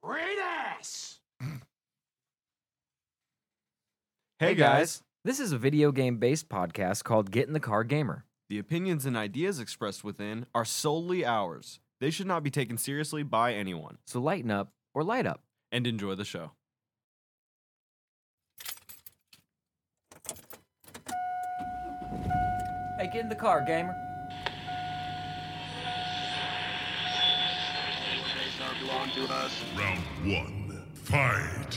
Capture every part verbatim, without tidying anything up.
Great ass! Hey guys, This is a video game based podcast called Get in the Car Gamer. the opinions and ideas expressed within are solely ours. They should not be taken seriously by anyone. So lighten up or light up. And enjoy the show. Hey, get in the car, gamer. Round one, fight.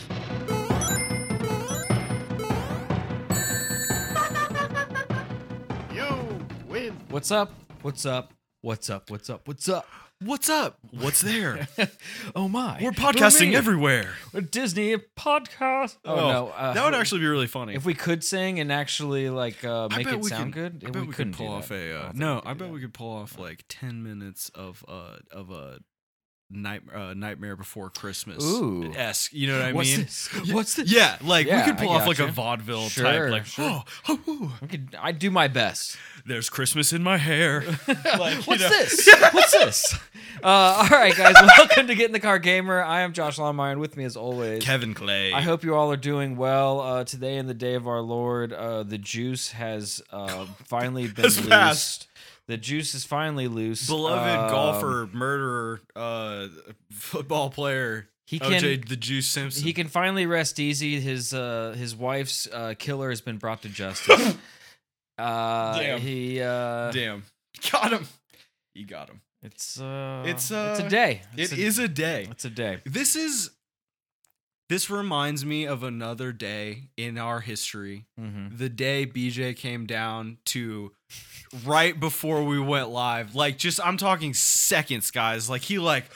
You win. What's up? What's up? What's up? What's up? What's up? What's up? What's there? Oh my! We're podcasting me. everywhere. A Disney podcast. Oh, no! Uh, that would actually be really funny. If we could sing and actually like uh, I make bet it we sound could- good, I bet we, we, couldn't could pull do off that. a. I Uh, don't think no, we could I do bet that. we could pull off like ten minutes of uh of a night uh, Nightmare Before Christmas. Ooh. esque. You know what I What's mean? this? What's this? Yeah, like Yeah, we could pull I off like a gotcha. vaudeville Sure, type. Like, sure. oh, oh, ooh, I could. I do my best. there's Christmas in my hair. Like, you What's know. this? What's this? Uh, all right, guys. Welcome to Get in the Car Gamer. I am Josh Longmire, and with me, as always, Kevin Clay. I hope you all are doing well. Uh, today, in the day of our Lord, uh, the juice has uh, finally been Has loosed. passed. The juice is finally loose. Beloved Um, golfer, murderer, uh, football player. He O can. J the Juice Simpson. He can finally rest easy. His uh, his wife's uh, killer has been brought to justice. uh, Damn. He. Uh, Damn. Got him. He got him. It's uh. It's, It's uh, a day. It's It a, is a day. It's a day. This is. This reminds me of another day in our history. Mm-hmm. The day B J came down to right before we went live. Like, just, I'm talking seconds, guys. Like, he, like,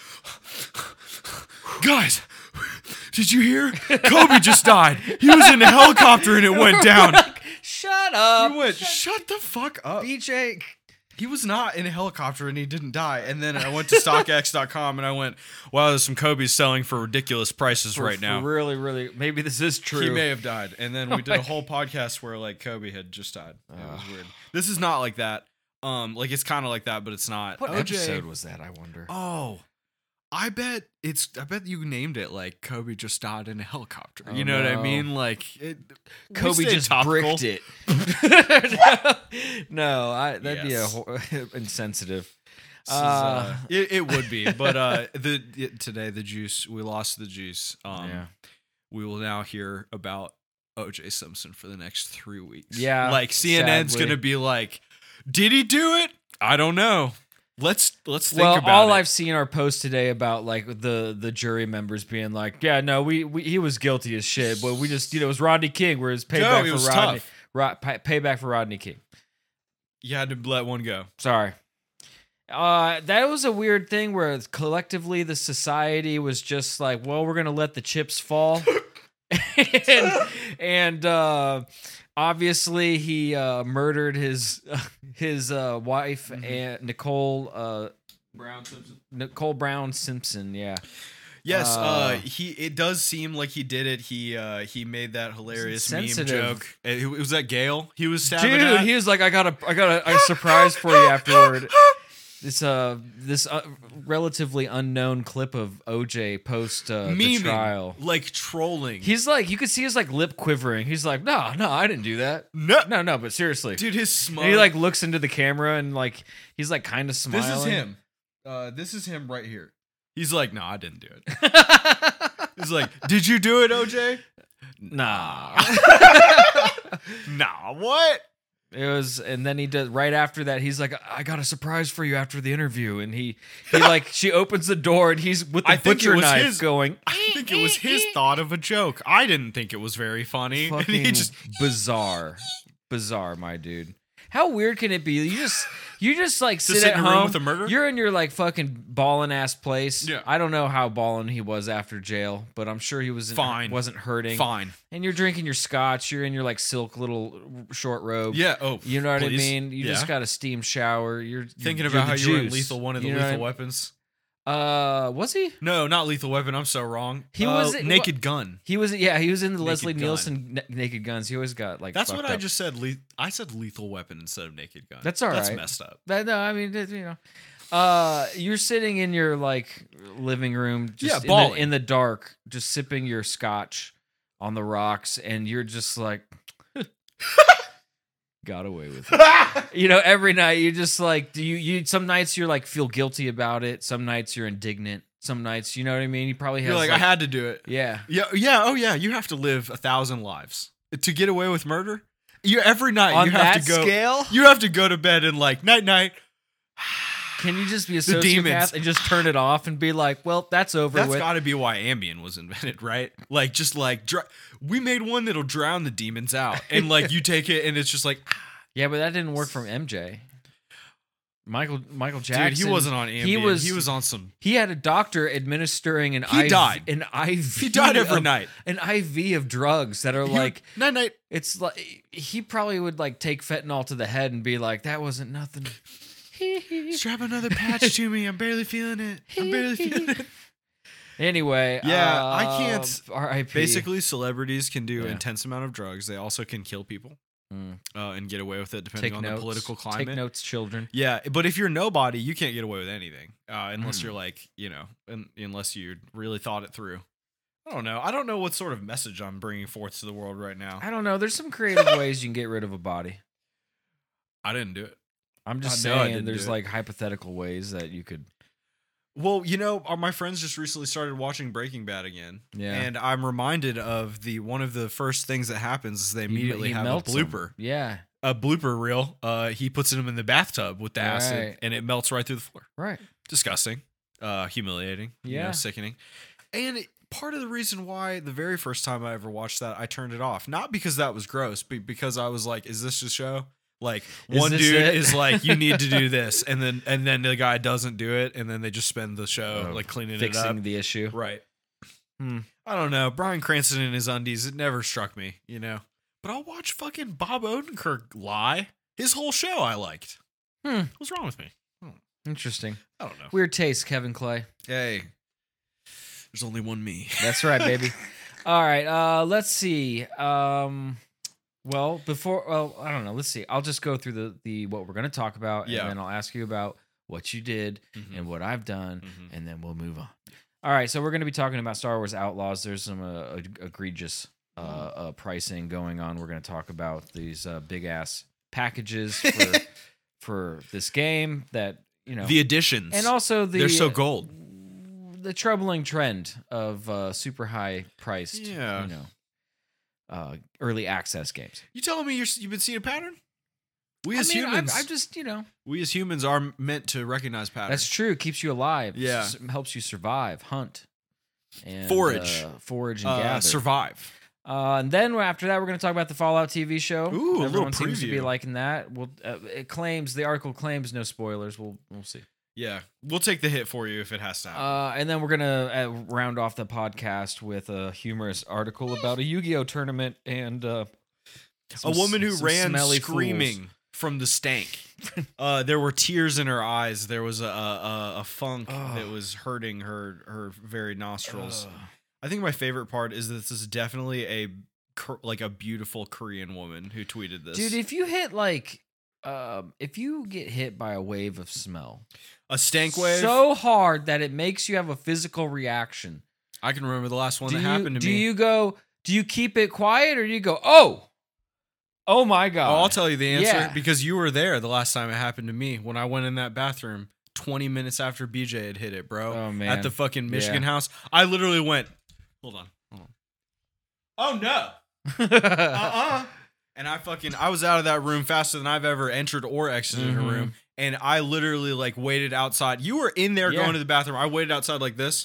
guys, did you hear? Kobe just died. He was in a helicopter and it went down. Shut up. He went, shut the fuck up. B J. He was not in a helicopter and he didn't die. And then I went to StockX dot com and I went, wow, there's some Kobe's selling for ridiculous prices For- right for now. really, really. Maybe this is true. He may have died. And then we did a whole podcast where like Kobe had just died. It was weird. This is not like that. Um, like it's kind of like that, but it's not. What O J episode was that? I wonder. Oh, I bet it's. I bet you named it like Kobe just died in a helicopter. Oh, you know what I no. mean? Like it. we Kobe stayed just topical. bricked it. no, I, that'd Yes. be a ho- insensitive. This is, Uh, uh, it, it would be, but uh, the it- today the juice we lost the juice. Um, Yeah. we will now hear about O J Simpson for the next three weeks. Yeah, like C N N's sadly. gonna be like, did he do it? I don't know. Let's let's think well, about all it. I've seen are posts today about like the the jury members being like, yeah, no, we, we he was guilty as shit, but we just you know it was Rodney King, where it's payback it for was Rodney, tough. Ro- pay- payback for Rodney King. You had to let one go. Sorry. Uh, that was a weird thing where collectively the society was just like, well, we're gonna let the chips fall, and, and uh, obviously he uh, murdered his his uh, wife Mm-hmm. and Nicole uh, Brown Simpson. Nicole Brown Simpson. Yeah, Yes, uh, Uh, he. It does seem like he did it. He uh, he made that hilarious meme insensitive. joke. It, was that Gale? He was stabbing dude, at? he was like, I got a I got a, a surprise for you afterward. This uh this uh, relatively unknown clip of O J post uh, the Memeing, trial. like trolling. He's like, you could see his like lip quivering. He's like, no, no, I didn't do that. no, No, no, but seriously. dude, his smug. And he like looks into the camera and like he's like kind of smiling. this is him. Uh, this is him right here. He's like, no, I didn't do it. He's like, did you do it, O J? Nah. Nah, what? It was, and then he does right after that. He's like, I got a surprise for you after the interview, and he he like she opens the door and he's with the I think it butcher was knife his- going. I think it was his thought of a joke. I didn't think it was very funny. And Fucking he just bizarre, bizarre, my dude. How weird can it be? You just you just like sit, sit at in a room home with a murderer? You're in your like fucking ballin' ass place. Yeah. I don't know how ballin' he was after jail, but I'm sure he was in, Fine. wasn't hurting. fine. And you're drinking your scotch. You're in your like silk little short robe. Yeah. Oh, You know what please. I mean? You Yeah. just got a steam shower. You're, you're Thinking you're about the how you were in juice. Lethal One of the You know Lethal what Weapons. Uh, was he? No, not Lethal Weapon. I'm so wrong. He Uh, was- Naked Gun. He was. Yeah, he was in the Naked Leslie Gun. Nielsen Na- Naked Guns. He always got like. That's fucked what I up. just said. Le- I said Lethal Weapon instead of Naked Gun. That's all That's right. messed up. That, no, I mean, it- you know. Uh, you're sitting in your like living room, just Yeah, in, the, balling. in the dark, just sipping your scotch on the rocks, and you're just like, got away with it. You know, every night you just like, do you? You some nights you're like feel guilty about it. Some nights you're indignant. Some nights, you know what I mean. You probably have You're like, I had to do it. yeah. Yeah, yeah, oh yeah. You have to live a thousand lives to get away with murder. You every night On you have that to go. scale, You have to go to bed and like night night. can you just be a The demons. sociopath and just turn it off and be like, well, that's over That's with. got to be why Ambien was invented, right? Like just like dr- we made one that'll drown the demons out, and like you take it and it's just like, Yeah, but that didn't work from M J. Michael Michael dude, Jackson. he wasn't on Ambien. He was he was on some. He had a doctor administering an He I V, died. an I V. He died every of, night. An I V of drugs that are He- like night night. it's like he probably would like take fentanyl to the head and be like, that wasn't nothing. Strap another patch to me. I'm barely feeling it. I'm barely feeling it. Anyway, Yeah, uh, I can't- R I P Basically, celebrities can do Yeah. intense amount of drugs. They also can kill people Mm. uh, and get away with it, depending Take on notes. the political Take climate. notes, children. Yeah, but if you're nobody, you can't get away with anything uh, unless Mm. you're like, you know, un- unless you really thought it through. I don't know. I don't know what sort of message I'm bringing forth to the world right now. I don't know. There's some creative ways you can get rid of a body. I didn't do it. I'm just I know I saying, didn't there's do it. like hypothetical ways that you could. Well, you know, uh, my friends just recently started watching Breaking Bad again, Yeah. and I'm reminded of the one of the first things that happens is they he- immediately he have a melts 'em. blooper, Yeah. a blooper reel. Uh, he puts him in the bathtub with the acid, Right. and it melts right through the floor. Right. Disgusting, uh, humiliating, you know, Yeah. sickening. And it- part of the reason why the very first time I ever watched that, I turned it off. Not because that was gross, but because I was like, "Is this a show?" Like Is one this dude it? is like, "You need to do this," and then and then the guy doesn't do it, and then they just spend the show Oh, like cleaning Fixing it up. the issue. Right. Hmm. I don't know. Bryan Cranston in his undies, it never struck me, you know. But I'll watch fucking Bob Odenkirk lie. His whole show I liked. Hmm. What's wrong with me? Interesting. I don't know. Weird taste, Kevin Clay. Hey, there's only one me. That's right, baby. All right. Uh, let's see. Um, well, before, well, I don't know. Let's see. I'll just go through the the what we're going to talk about, Yeah. and then I'll ask you about what you did Mhm. and what I've done, Mhm. and then we'll move on. All right. So we're going to be talking about Star Wars Outlaws. There's some uh, eg- egregious uh, uh, pricing going on. We're going to talk about these uh, big ass packages for for this game that you know, The additions. and also the they're so gold. the troubling trend of uh, super high priced, Yeah. you know, uh, early access games. You telling me you're, you've been seeing a pattern? We as I mean, humans, I, I just, you know, we as humans are meant to recognize patterns. that's true. It keeps you alive. Yeah. S- helps you survive, hunt, and Forage. uh, forage and uh, gather. survive. Uh, and then after that, we're going to talk about the Fallout T V show. Ooh, a little Everyone seems to be preview. liking that. Well, uh, it claims the article claims no spoilers. We'll we'll see. Yeah, we'll take the hit for you if it has to happen. Uh, and then we're gonna uh, round off the podcast with a humorous article about a Yu-Gi-Oh tournament and uh, a some woman s- who some ran smelly screaming fools. from the stank. uh, there were tears in her eyes. There was a a, a funk Ugh. that was hurting her her very nostrils. Ugh. I think my favorite part is that this is definitely a Kor- like a beautiful Korean woman who tweeted this. Dude, if you hit like, um, if you get hit by a wave of smell, a stank wave. so hard that it makes you have a physical reaction. I can remember the last one do that you, happened to do me. you go? Do you keep it quiet or do you go? Oh, oh my god! Oh, I'll tell you the answer Yeah. because you were there the last time it happened to me when I went in that bathroom twenty minutes after B J had hit it, bro. Oh, man. At the fucking Michigan Yeah. house. I literally went, hold on. Hold on. Oh no. Uh-uh. And I fucking I was out of that room faster than I've ever entered or exited Mhm. a room. And I literally like waited outside. You were in there Yeah. going to the bathroom. I waited outside like this.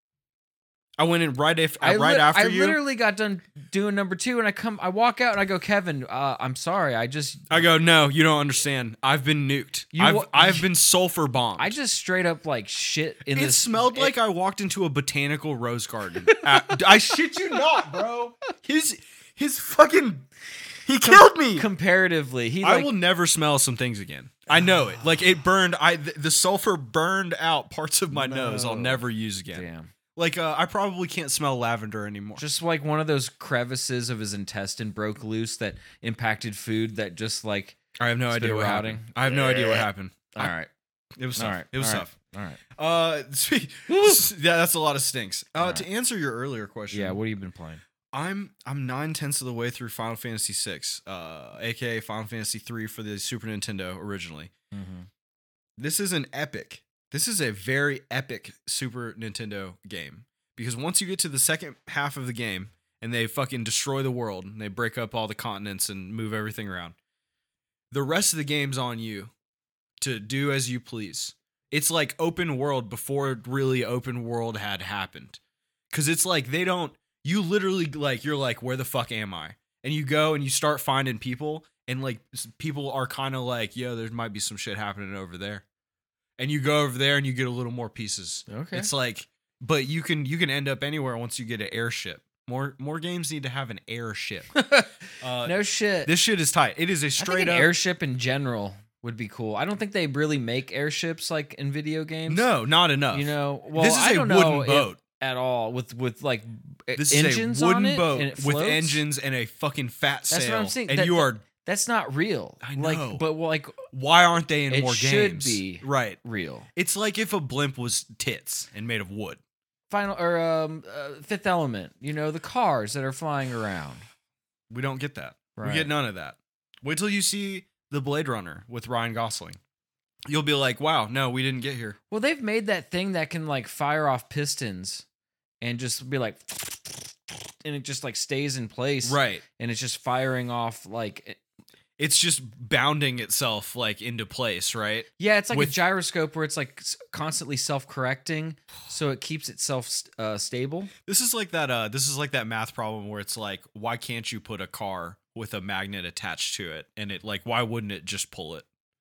I went in right if I right lit- after I you. literally got done doing number two, and I come, I walk out, and I go, Kevin, uh, I'm sorry, I just, I go, no, you don't understand. I've been nuked. You I've wa- I've been sulfur bombed. I just straight up like shit in it this. smelled like I walked into a botanical rose garden. At- I shit you not, bro. His his fucking he killed me. comparatively. He I like, will never smell some things again. I know it. Like it burned. I th- the sulfur burned out parts of my nose. I'll No. never use again. damn. Like uh, I probably can't smell lavender anymore. Just like one of those crevices of his intestine broke loose that impacted food that just like. I have no It's idea been what rotting. happened. I have no idea what happened. All right. It was All tough. right. It was all tough. Right. All right. Uh, sweet. Yeah, that's a lot of stinks. Uh, All to right. answer your earlier question, Yeah. What have you been playing? I'm I'm nine tenths of the way through Final Fantasy six, uh, aka Final Fantasy three for the Super Nintendo originally. Mm-hmm. This is an epic. This is a very epic Super Nintendo game because once you get to the second half of the game and they fucking destroy the world and they break up all the continents and move everything around, the rest of the game's on you to do as you please. It's like open world before really open world had happened. Cause it's like they don't, you literally like, you're like, where the fuck am I? And you go and you start finding people and like s- people are kind of like, yo, there might be some shit happening over there. And you go over there and you get a little more pieces. Okay. It's like, but you can, you can end up anywhere once you get an airship. More, more games need to have an airship. Uh, no shit. This shit is tight. It is a I think straight an up airship in general would be cool. I don't think they really make airships like in video games. No, not enough. You know, well, this is I a don't wooden know if- boat. at all with with like This engines is a wooden on it boat and it with floats? engines and a fucking fat That's sail. what I'm saying. And That- you are. That's not real. I Like, know. but like Why aren't they in It more should games? be. Right. real. It's like if a blimp was tits and made of wood. Final or um uh, Fifth Element. You know the cars that are flying around. We don't get that. Right. We get none of that. Wait till you see the Blade Runner with Ryan Gosling. You'll be like, wow, no, we didn't get here. Well, they've made that thing that can like fire off pistons and just be like, and it just like stays in place. Right. And it's just firing off like. It's just bounding itself like into place, right? Yeah, it's like With- a gyroscope where it's like s- constantly self-correcting, so it keeps itself st- uh, stable. This is like that uh this is like that math problem where it's like, why can't you put a car with a magnet attached to it? And it like, why wouldn't it just pull it?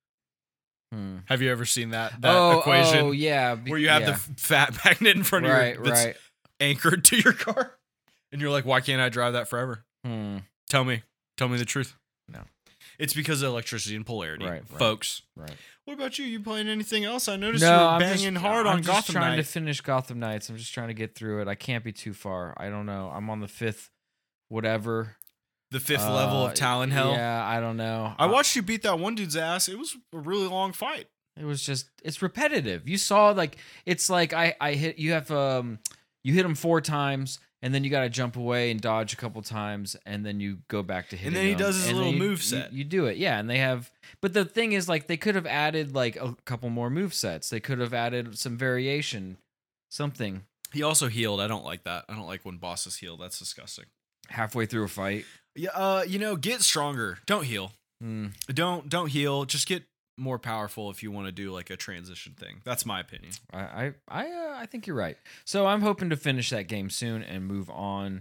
Hmm. Have you ever seen that that oh, equation oh, yeah, be- where you have yeah. the f- fat magnet in front of right, you that's right. anchored to your car? And you're like, why can't I drive that forever? Hmm. Tell me. Tell me the truth. No. It's because of electricity and polarity, Right, right. folks. Right. What about you? You playing anything else? I noticed No, you're I'm banging just, hard I'm on just Gotham trying Knight. to finish Gotham Knights. I'm just trying to get through it. I can't be too far. I don't know. I'm on the fifth, whatever. The fifth level Uh, of Talon Hell. Yeah, I don't know. I watched you beat that one dude's ass. It was a really long fight. It was just it's repetitive. You saw like it's like I I hit you have um you hit him four times and then you got to jump away and dodge a couple times and then you go back to hitting. then he him, does his and then little you- move set. You, you do it, yeah. And they have, but the thing is, like they could have added like a couple more move sets. They could have added some variation, something He also healed. I don't like that. I don't like when bosses heal. That's disgusting. halfway through a fight. Yeah, uh, you know, get stronger. Don't heal. Hmm. Don't don't heal. Just get more powerful if you want to do like a transition thing. That's my opinion. I I I, uh, I think you're right. So I'm hoping to finish that game soon and move on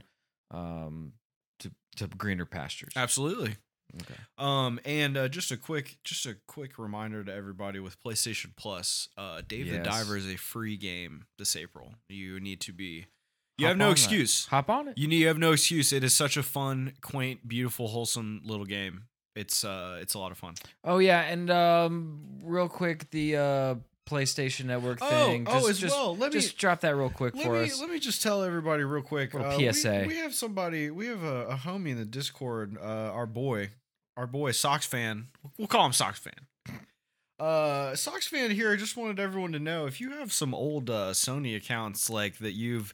um to to greener pastures. Absolutely. Okay. Um, and uh, just a quick, just a quick reminder to everybody with PlayStation Plus, uh, Dave the Yes. Diver is a free game this April. You need to be, you Hop have no on that. excuse. Hop on it. You need, you have no excuse. It is such a fun, quaint, beautiful, wholesome little game. It's, uh, it's a lot of fun. Oh yeah, and um, real quick, the uh, PlayStation Network Oh, thing. oh, Just, as just, well. Let me- just drop that real quick Let for me us. let me just tell everybody real quick. Little uh, P S A. We, we have somebody. We have a, a homie in the Discord. Uh, our boy, our boy Sox fan. We'll call him Sox fan. Uh, Sox fan here. I just wanted everyone to know if you have some old uh, Sony accounts like that you've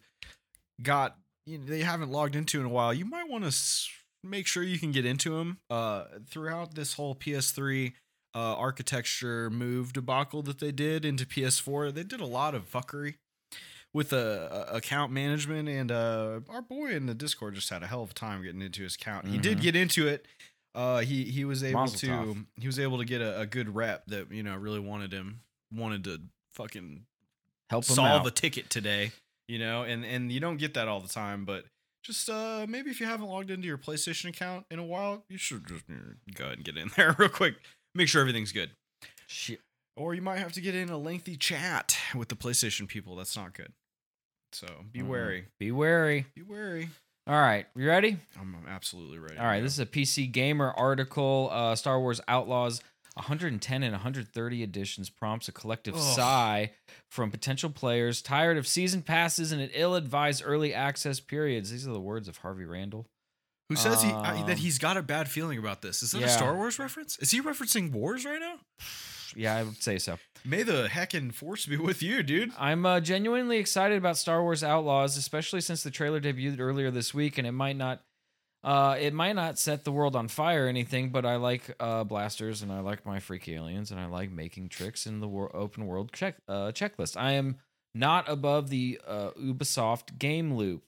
got, you know, they haven't logged into in a while. You might want to s- make sure you can get into them. Uh, throughout this whole P S three. Uh, architecture move debacle that they did into P S four. They did a lot of fuckery with uh, account management, and uh, our boy in the Discord just had a hell of a time getting into his account. He did Mhm. get into it. Uh, he he was able Mazel to tov. he was able to get a, a good rep that, you know, really wanted him wanted to fucking Help them solve out. a ticket today, you know, and and you don't get that all the time, but just uh maybe if you haven't logged into your PlayStation account in a while, you should just uh, go ahead and get in there real quick. Make sure everything's good. Shit. Or you might have to get in a lengthy chat with the PlayStation people. That's not good. So be Mhm. wary. Be wary. Be wary. All right, you ready? I'm, I'm absolutely ready. All right, this is a P C Gamer article. Uh, Star Wars Outlaws one hundred ten and one hundred thirty editions prompts a collective Ugh. sigh from potential players tired of season passes and ill-advised early access periods. These are the words of Harvey Randall. Who says he I, Um, that he's got a bad feeling about this? Is that yeah. a Star Wars reference? Is he referencing Wars right now? Yeah, I would say so. May the heckin' force be with you, dude. I'm uh, genuinely excited about Star Wars Outlaws, especially since the trailer debuted earlier this week, and it might not, uh, it might not set the world on fire or anything. But I like uh, blasters, and I like my freaky aliens, and I like making tricks in the wor- open world check uh, checklist. I am not above the uh, Ubisoft game loop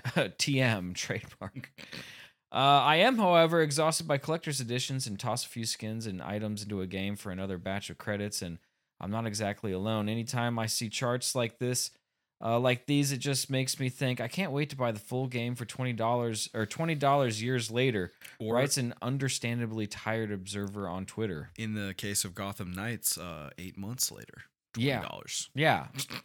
T M trademark. Uh, I am, however, exhausted by collector's editions and toss a few skins and items into a game for another batch of credits, and I'm not exactly alone. Anytime I see charts like this, uh, like these, it just makes me think I can't wait to buy the full game for twenty dollars or twenty dollars years later, Or- writes an understandably tired observer on Twitter. In the case of Gotham Knights, uh, eight months later, Yeah. twenty dollars. Yeah.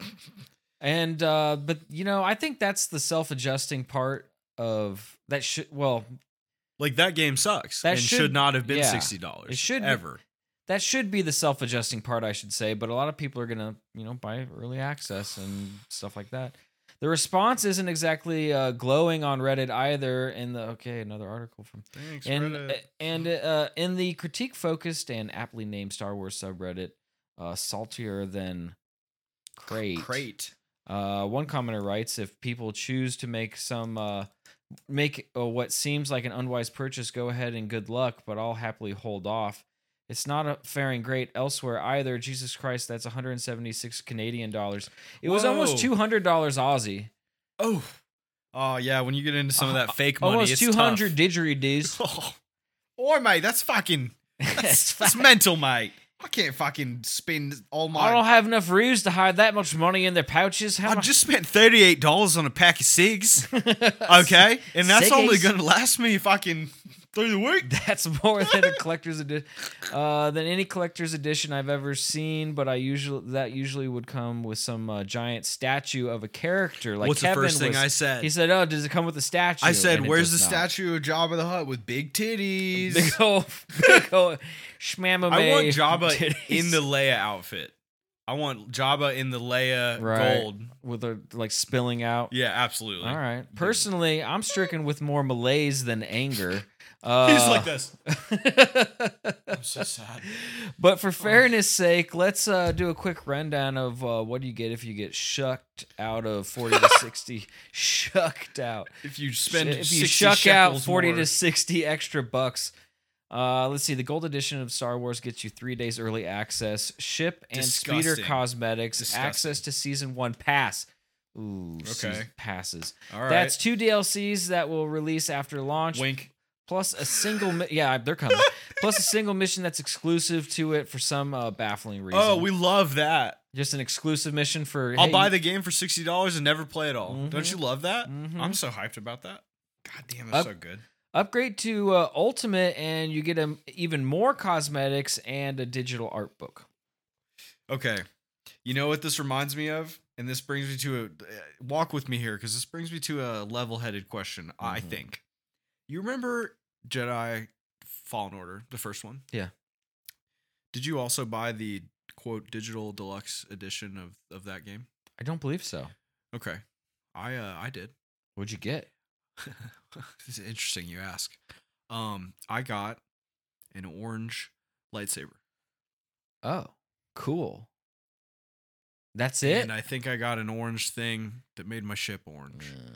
And, uh, but, you know, I think that's the self adjusting part of that. Should, well, Like that game sucks That and should, should- not have been yeah. sixty dollars. It should be- ever. that should be the self-adjusting part, I should say, but a lot of people are gonna, you know, buy early access and stuff like that. The response isn't exactly uh, glowing on Reddit either. In the okay, another article from Thanks, and Reddit. and uh, in the critique-focused and aptly named Star Wars subreddit, uh, saltier than crate. Crate. Uh, one commenter writes, "If people choose to make some uh, make uh, what seems like an unwise purchase, go ahead and good luck. But I'll happily hold off. It's not a faring great elsewhere either. Jesus Christ, that's one hundred seventy-six Canadian dollars. It was almost Whoa. two hundred dollars Aussie. Oh, oh yeah. When you get into some of that fake money, Almost it's two hundred tough. didgeridoos. Oh, or mate, that's fucking that's, that's mental, mate. I can't fucking spend all my. I don't have enough ruse to hide that much money in their pouches. How I mu- just spent thirty-eight dollars on a pack of cigs. Okay, and that's only Ciggies. gonna last me fucking through the week. That's more than a collector's edition, uh, than any collector's edition I've ever seen. But I usually that usually would come with some uh, giant statue of a character. Like What's the Kevin first thing was- I said? He said, "Oh, does it come with a statue?" I said, And it "Where's the does not. statue of Jabba the Hutt with big titties?" Big ol' big ol' shmamame. I want Jabba titties. in the Leia outfit. I want Jabba in the Leia Right. gold. with a like spilling out. Yeah, absolutely. All right. Personally, I'm stricken with more malaise than anger. Uh, He's like this. I'm so sad. But for fairness' sake, let's uh, do a quick rundown of uh, what do you get if you get shucked out of forty to sixty. Shucked out. If you spend if you sixty shuck out shekels forty more. to sixty extra bucks. Uh, let's see. The gold edition of Star Wars gets you three days early access, ship and speeder Disgusting. cosmetics, Disgusting. access to season one pass. Ooh, season Okay. passes. All right. That's two D L Cs that will release after launch. Wink. Plus a single, mi- yeah, they're coming. Plus a single mission that's exclusive to it for some uh, baffling reason. Oh, we love that. just an exclusive mission for. I'll hey, buy the game for sixty dollars and never play it all. Mhm. Don't you love that? Mhm. I'm so hyped about that. God damn, it's Up- so good. upgrade to uh, Ultimate, and you get um, even more cosmetics and a digital art book. Okay. You know what this reminds me of? And this brings me to a uh, walk with me here because this brings me to a level-headed question, I Mhm. think. You remember Jedi Fallen Order, the first one? Yeah. Did you also buy the quote digital deluxe edition of, of that game? I don't believe so. Okay. I uh I did. What'd you get? This is interesting you ask. Um I got an orange lightsaber. Oh, cool. That's it. And I think I got an orange thing that made my ship orange. Uh,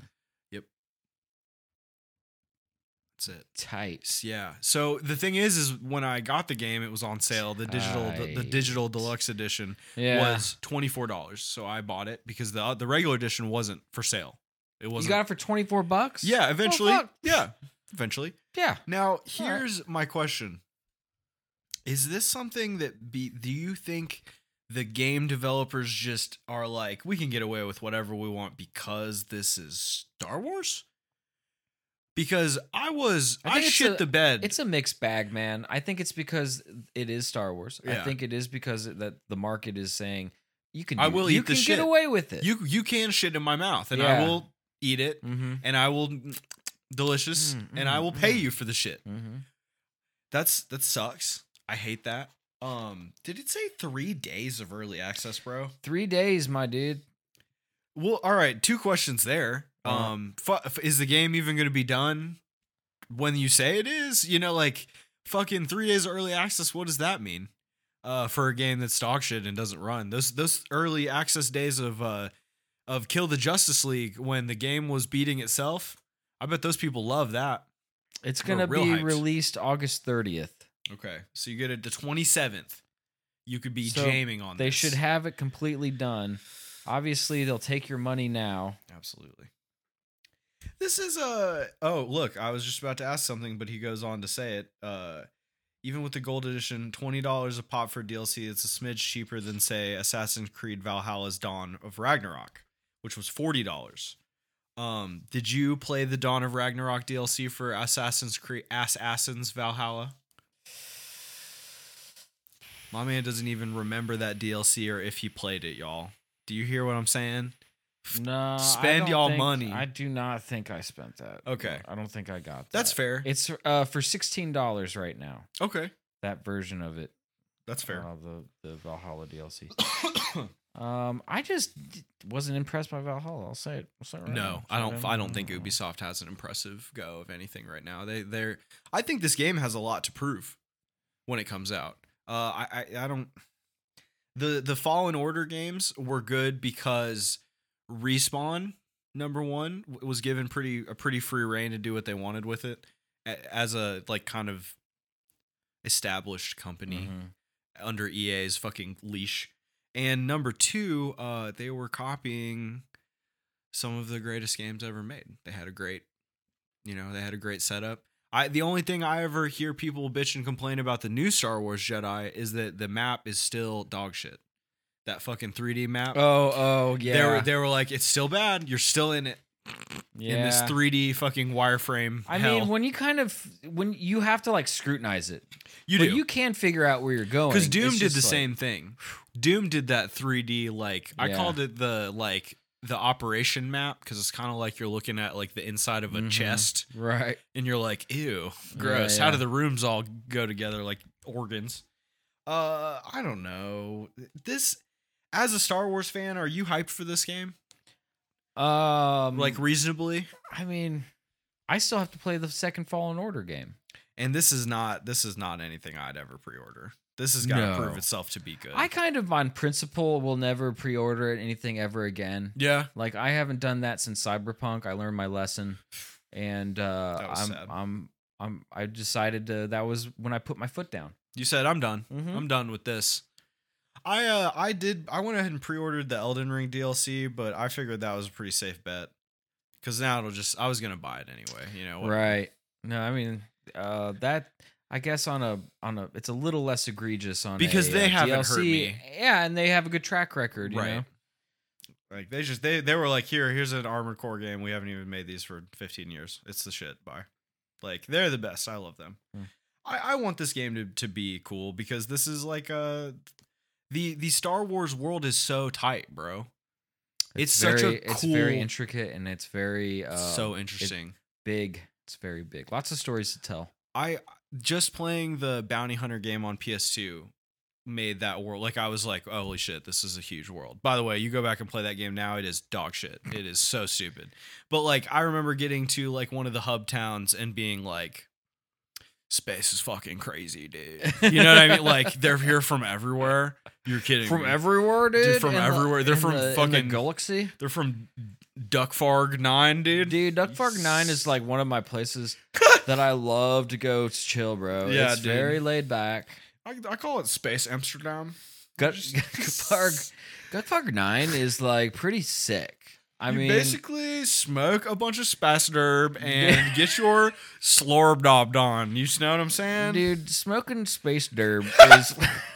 That's it. tight. S- Yeah. So the thing is, is when I got the game, it was on sale. The digital, the, the digital Tight. deluxe edition Yeah. was twenty four dollars. So I bought it because the the regular edition wasn't for sale. It You wasn't. got it for twenty-four bucks? yeah. Eventually. fuck. yeah. Eventually. Yeah. Now here's my question: is this something that be? Do you think the game developers just are like, we can get away with whatever we want because this is Star Wars? Because I was, I I, think it's shit a- the bed. It's a mixed bag, man. I think it's because it is Star Wars. I Yeah. think it is because that the market is saying you can. Do, I will you eat the can shit. get away with it. You you can shit in my mouth, and Yeah. I will eat it, Mm-hmm. and I will delicious, Mm, and I mm, will pay mm. you for the shit. Mm-hmm. That's that sucks. I hate that. Um, did it say three days of early access, bro? Three days, my dude. Well, all right. Two questions there. Uh-huh. Um, fu- f- is the game even going to be done when you say it is? You know, like fucking three days of early access. What does that mean? uh, for a game that's dog shit and doesn't run. Those those early access days of uh, of Kill the Justice League when the game was beating itself, I bet those people love that. It's We're gonna be real hyped. released August thirtieth. Okay, so you get it the twenty-seventh. You could be So jamming on They this. should have it completely done. Obviously, they'll take your money now. Absolutely. This is a. Oh, look, I was just about to ask something, but he goes on to say it. Uh, even with the gold edition, twenty dollars a pop for D L C, it's a smidge cheaper than, say, Assassin's Creed Valhalla's Dawn of Ragnarok, which was forty dollars. Um, did you play the Dawn of Ragnarok D L C for Assassin's Creed Assassins Valhalla? My man doesn't even remember that D L C or if he played it, y'all. Do you hear what I'm saying? No, I Spend don't y'all think- money. I do not think I spent that. Okay. I don't think I got that. That's fair. It's uh for sixteen dollars right now. Okay. That version of it. That's fair. Uh, the the Valhalla D L C. um, I just d- wasn't impressed by Valhalla. I'll say it. I'll say it right No, now. I don't. Say it I don't think now. Ubisoft has an impressive go of anything right now. They, they're. I think this game has a lot to prove when it comes out. Uh, I, I, I don't. The the Fallen Order games were good because Respawn number one w- was given pretty a pretty free reign to do what they wanted with it a- as a like kind of established company Mhm. under E A's fucking leash. And number two, uh, they were copying some of the greatest games ever made. They had a great, you know, they had a great setup. I the only thing I ever hear people bitch and complain about the new Star Wars Jedi is that the map is still dog shit. That fucking three D map. Oh, oh, yeah. They were they were like, it's still bad. You're still in it. yeah. In this three D fucking wireframe. I hell. mean, when you kind of when you have to like scrutinize it, you but do you can figure out where you're going. because Doom It's did the just like- same thing. Doom did that three D like I Yeah. called it the like the operation map because it's kind of like you're looking at like the inside of a Mhm. chest right? and you're like, ew, gross. How yeah. do the rooms all go together like organs? Uh, I don't know. This as a Star Wars fan, are you hyped for this game? Um, Like reasonably? I mean, I still have to play the second Fallen Order game. And this is not this is not anything I'd ever pre-order. This has got to No. prove itself to be good. I kind of, on principle, will never pre-order anything ever again. yeah. Like I haven't done that since Cyberpunk. I learned my lesson, and uh, That was I'm, sad. I'm, I'm, I decided to. That was when I put my foot down. You said I'm done. Mhm. I'm done with this. I uh I did I went ahead and pre-ordered the Elden Ring D L C, but I figured that was a pretty safe bet. Cause now it'll just I was gonna buy it anyway, you know. what- Right. No, I mean, uh, that. I guess on a on a, it's a little less egregious on Because a, they uh, haven't D L C. hurt me. Yeah, and they have a good track record. You Right. know? Like they just they they were like, here, here's an Armored Core game. We haven't even made these for fifteen years. It's the shit, bye. Like they're the best. I love them. Hmm. I, I want this game to, to be cool because this is like uh the the Star Wars world is so tight, bro. It's, such very, a cool It's very intricate and it's very uh, so interesting. big. It's very big. Lots of stories to tell. I just playing the Bounty Hunter game on P S two made that world like I was like, holy shit, this is a huge world. By the way, you go back and play that game now, it is dog shit. It is so stupid. But like I remember getting to like one of the hub towns and being like, space is fucking crazy, dude. You know what I mean? Like they're here from everywhere. You're kidding From me. everywhere, dude. from In the- everywhere. They're in from the, in fucking- the galaxy. They're from Duckfarg nine, dude. Dude, Duckfarg Nine is like one of my places that I love to go chill, bro. Yeah, it's dude. very laid back. I, I call it Space Amsterdam. Gut, Duckfarg, Duckfarg Nine is like pretty sick. I you mean, basically smoke a bunch of Spacederb and get your Slorb on. You know what I'm saying? dude, smoking space derb is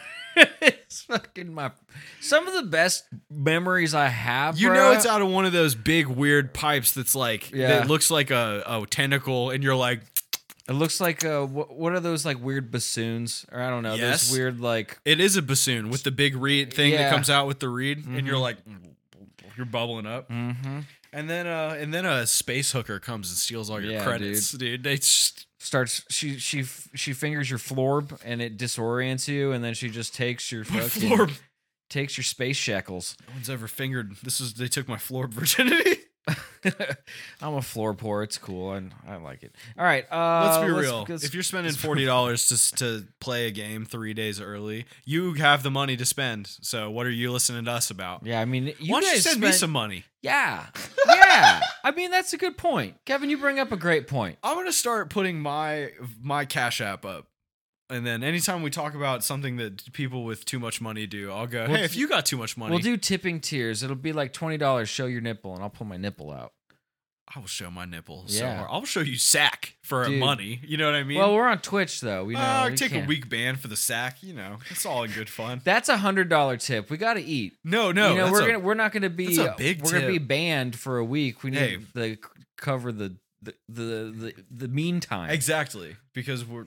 it's fucking my some of the best memories I have. You bruh. know it's out of one of those big weird pipes that's like Yeah. that looks like a, a tentacle, and you're like, It looks like uh, what, what are those like weird bassoons or I don't know Yes. those weird like it is a bassoon with the big reed thing that Yeah. comes out with the reed, and you're Mhm. like, you're bubbling up, mm-hmm. and then uh and then a space hooker comes and steals all your Yeah, credits, dude. They just starts she she she fingers your florb and it disorients you and then she just takes your my fucking floor. takes your space shackles. No one's ever fingered. This is they took my floor virginity. I'm a floor pour. It's cool, and I like it. All right, uh, Let's be real. let's- if you're spending forty dollars to to play a game three days early, you have the money to spend. So what are you listening to us about? yeah, I mean, you Why don't you guys send me spent- some money? Yeah, yeah. I mean, that's a good point, Kevin. You bring up a great point. I'm gonna start putting my my Cash App up, and then anytime we talk about something that people with too much money do, I'll go, We'll hey, if do- you got too much money, We'll do tipping tiers. It'll be like twenty dollars. Show your nipple, and I'll pull my nipple out. I will show my nipples. So Yeah. hard. I'll show you sack for Dude. money. You know what I mean? Well, we're on Twitch though. We know. Uh, we take can't. a week ban for the sack. You know, it's all in good fun. That's a hundred dollar tip. We got to eat. No, no, you know, that's we're a- gonna we're not gonna be that's a big we're gonna be tip. banned for a week. We need Hey. to cover the the the the, the meantime. exactly because we're.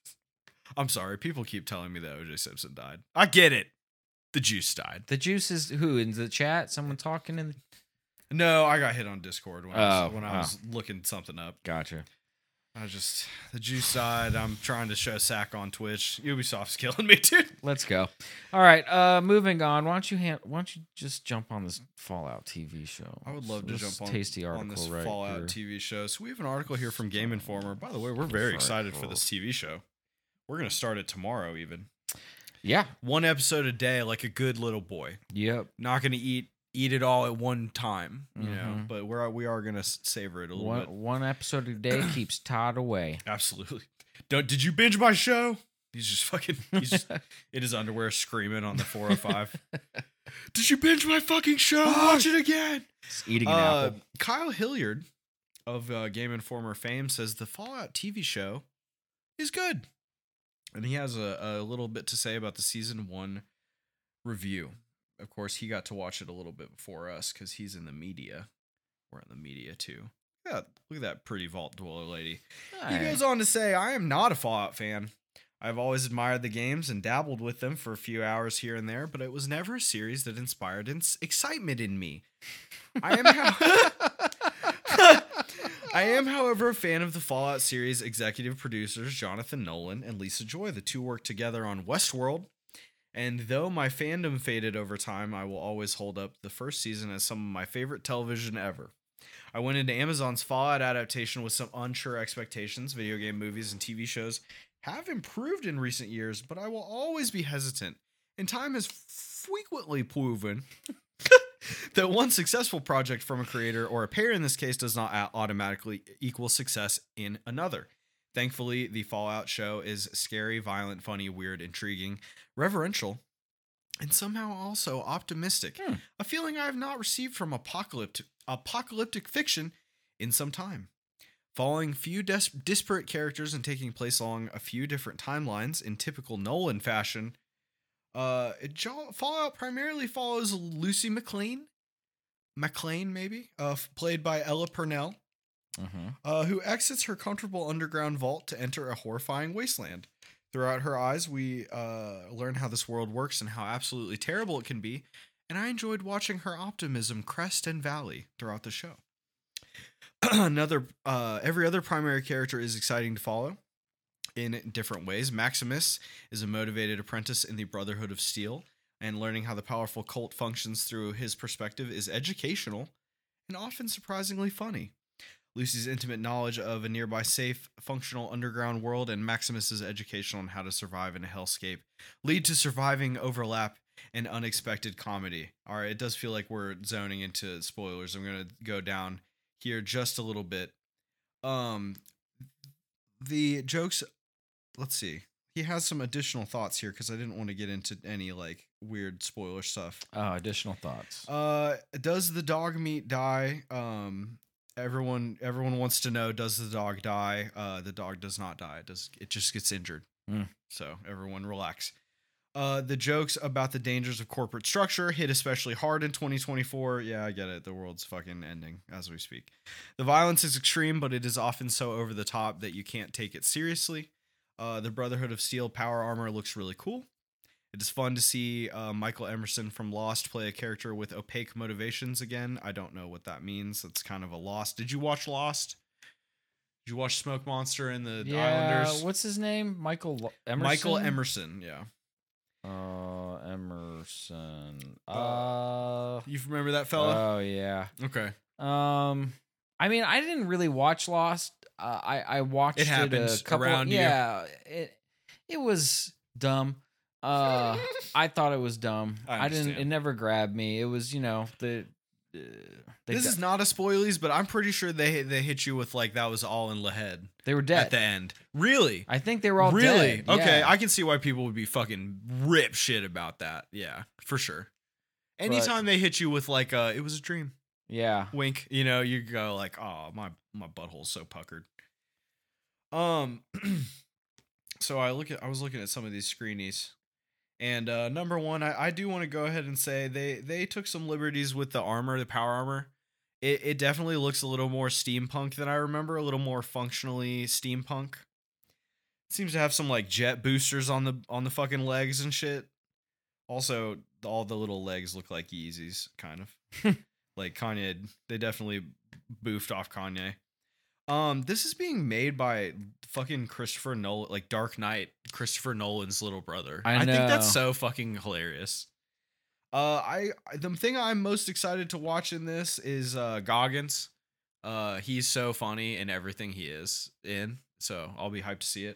I'm sorry. People keep telling me that O J Simpson died. I get it. The juice died. The juice is who in the chat? Someone talking in. The... No, I got hit on Discord when, I, Oh, was, when I oh. was looking something up. Gotcha. I just the juice died. I'm trying to show sack on Twitch. Ubisoft's killing me, dude. Let's go. All right. Uh, moving on. Why don't you hand, Why don't you just jump on this Fallout T V show? I would love So to this jump on, tasty article on this right Fallout here. T V show. So we have an article here from Game Informer. By the way, we're very excited for this T V show. We're gonna start it tomorrow, even Yeah. one episode a day, like a good little boy. Yep. Not gonna eat eat it all at one time, you know. Mhm. But we're we are gonna s- savor it a little One bit. one episode a day keeps Todd away. Absolutely. Don't did you binge my show? He's just fucking. He's just in his underwear screaming on the four oh five. Did you binge my fucking show? Watch it again. Just eating an Uh, apple. Kyle Hilliard of uh, Game Informer fame says the Fallout T V show is good, and he has a, a little bit to say about the season one review. Of course, he got to watch it a little bit before us because he's in the media. We're in the media too. Yeah, look at that pretty vault dweller lady. He Alright. goes on to say, I am not a Fallout fan. I've always admired the games and dabbled with them for a few hours here and there, but it was never a series that inspired ins- excitement in me. I am, how- I am, however, a fan of the Fallout series executive producers Jonathan Nolan and Lisa Joy. The two worked together on Westworld, and though my fandom faded over time, I will always hold up the first season as some of my favorite television ever. I went into Amazon's Fallout adaptation with some unsure expectations. Video game movies and T V shows have improved in recent years, but I will always be hesitant. And time has frequently proven that one successful project from a creator, or a pair in this case, does not a- automatically equal success in another. Thankfully, the Fallout show is scary, violent, funny, weird, intriguing, reverential, and somehow also optimistic. Hmm. A feeling I have not received from apocalyptic, apocalyptic fiction in some time. Following few dis- disparate characters and taking place along a few different timelines in typical Nolan fashion, uh, it, Jo- Fallout primarily follows Lucy McLean, McLean maybe, uh, f- played by Ella Purnell, Mhm. uh, who exits her comfortable underground vault to enter a horrifying wasteland. Throughout her eyes, we uh, learn how this world works and how absolutely terrible it can be, and I enjoyed watching her optimism crest and valley throughout the show. Another, uh, every other primary character is exciting to follow in different ways. Maximus is a motivated apprentice in the Brotherhood of Steel, and learning how the powerful cult functions through his perspective is educational and often surprisingly funny. Lucy's intimate knowledge of a nearby safe, functional underground world and Maximus's education on how to survive in a hellscape lead to surviving overlap and unexpected comedy. All right, it does feel like we're zoning into spoilers. I'm going to go down here just a little bit. Um, the jokes, let's see. He has some additional thoughts here because I didn't want to get into any like weird spoiler stuff. Oh, additional thoughts. Uh, does the dog meat die? Um, everyone everyone wants to know, does the dog die? Uh, the dog does not die. It does it just gets injured. Mm. So everyone relax. Uh, the jokes about the dangers of corporate structure hit especially hard in twenty twenty-four. Yeah, I get it. The world's fucking ending as we speak. The violence is extreme, but it is often so over the top that you can't take it seriously. Uh, the Brotherhood of Steel power armor looks really cool. It is fun to see uh, Michael Emerson from Lost play a character with opaque motivations again. I don't know what that means. That's kind of a Lost. Did you watch Lost? Did you watch Smoke Monster and the Yeah. Islanders? What's his name? Michael Lo- Emerson. Michael Emerson, yeah. Uh, Emer. person. Uh. You remember that fella? Oh yeah. Okay. Um. I mean, I didn't really watch Lost. Uh, I I watched It it, happens a couple. around you. yeah. It it was dumb. Uh, I thought it was dumb. I I, didn't. understand. It never grabbed me. It was, you know, the. Uh, they This got- is not a spoilies, but I'm pretty sure they they hit you with like that was all in the head they were dead. at the end. Really? I think they were all really? dead. Okay, yeah. I can see why people would be fucking rip shit about that. Yeah, for sure. Anytime they hit you with like uh it was a dream. yeah. Wink, you know, you go like, "Oh, my my butthole's so puckered." Um so I look at I was looking at some of these screenies. And uh number one, I, I do want to go ahead and say they they took some liberties with the armor, the power armor. It it definitely looks a little more steampunk than I remember, a little more functionally steampunk. It seems to have some like jet boosters on the on the fucking legs and shit. Also, all the little legs look like Yeezys, kind of. Like Kanye, they definitely boofed off Kanye. Um, this is being made by fucking Christopher Nolan, like Dark Knight, Christopher Nolan's little brother. I think that's know. so fucking hilarious. Uh, I the thing I'm most excited to watch in this is uh Goggins. Uh, he's so funny in everything he is in, so I'll be hyped to see it.